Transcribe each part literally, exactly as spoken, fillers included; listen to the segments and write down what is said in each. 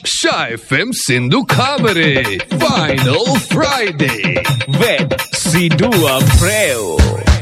Shy F M Sindhu Kamare Final Friday with Sidhu Abreu.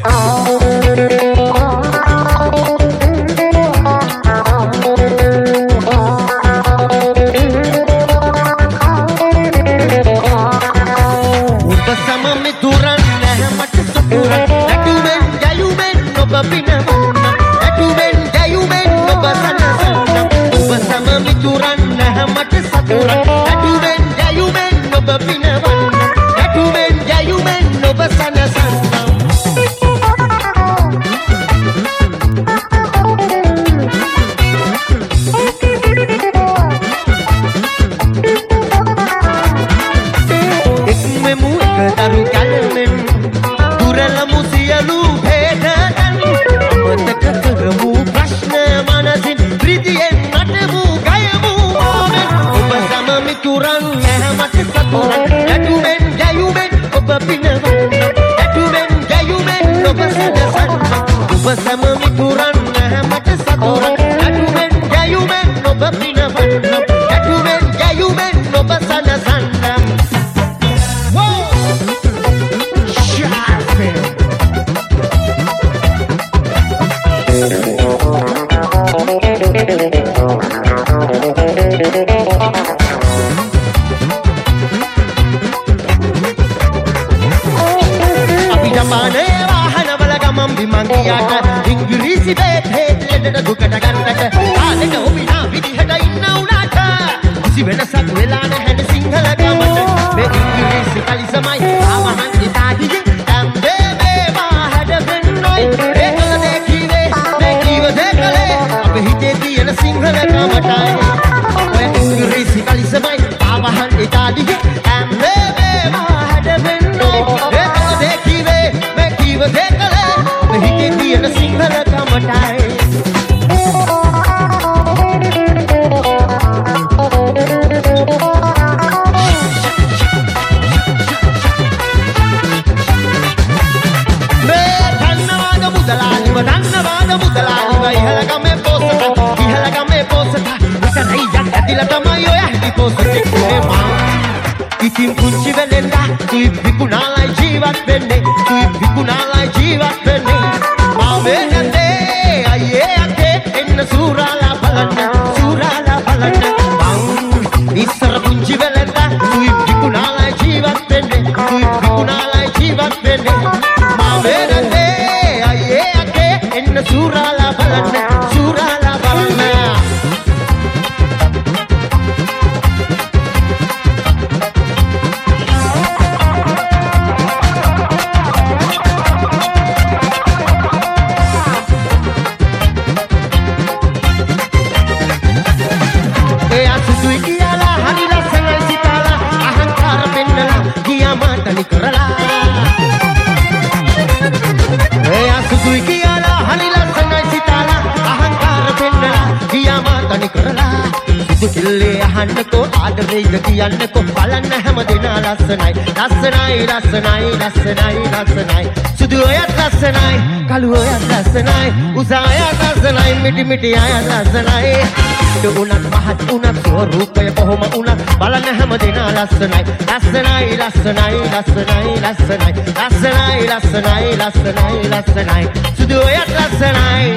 මිටි අය ලස්සනයි දුණත් මහත් උනත් ස්වරූපය කොහොම උනත් බලන්න හැම දෙනා ලස්සනයි ලස්සනයි ලස්සනයි ලස්සනයි ලස්සනයි ලස්සනයි ලස්සනයි ලස්සනයි ලස්සනයි සුදු අයත් ලස්සනයි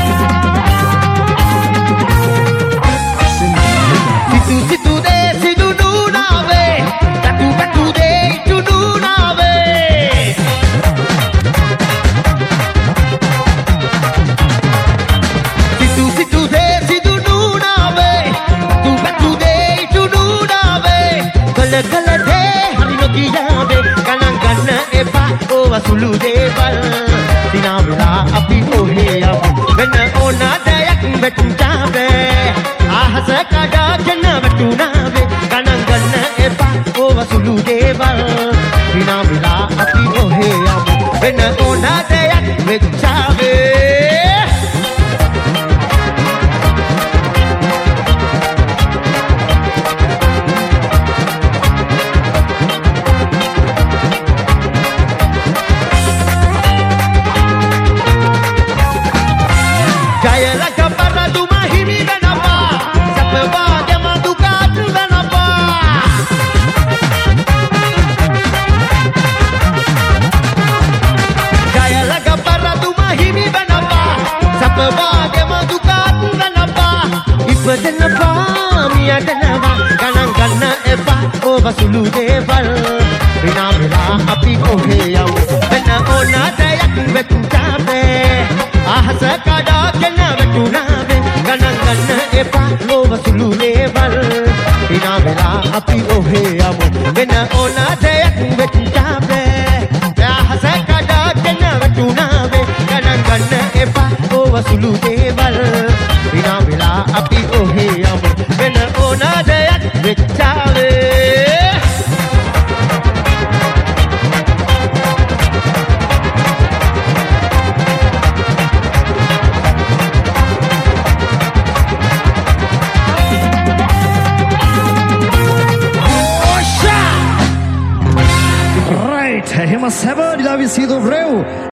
සිතු සිතු දේ සිදු නුනාවේ කටු කටු දේ ඉතු නුනාවේ සිතු සිතු දේ සිදු නුනාවේ කටු කටු දේ ඉතු නුනාවේ කල කල දේ හරි නොකියාවේ ගණන් ගන්න එපා ඕවා සුළු දේවල් දිනා වෙලා අපි ඔහේ යමු වෙන ඕන දෙයක් වෙට්ටාවේ ආහස කඩාගෙන වැටුණාවේ ගණන් ගන්න එපා ඕවා සුළු දේවල් දිනා වෙලා අපි ඔහේ යමු වෙන ඕන දෙයක් වෙච්චාවේ Jaya laka para duma himi benapa Sapwa dema duka sulu deval bina mela api ohe yaw bena ona dayak vetu tabe ahasa kada kena vetu nabe ganan ganna epa lova sulu deval bina mela api ohe yaw bena ona dayak vetu tabe ahasa kada kena vetu nabe ganan ganna epa lova sulu deval bina mela api ohe yaw bena ona dayak vetu tabe Right, එහෙම සැබ දිලාවි සීදු බ්‍රෙව්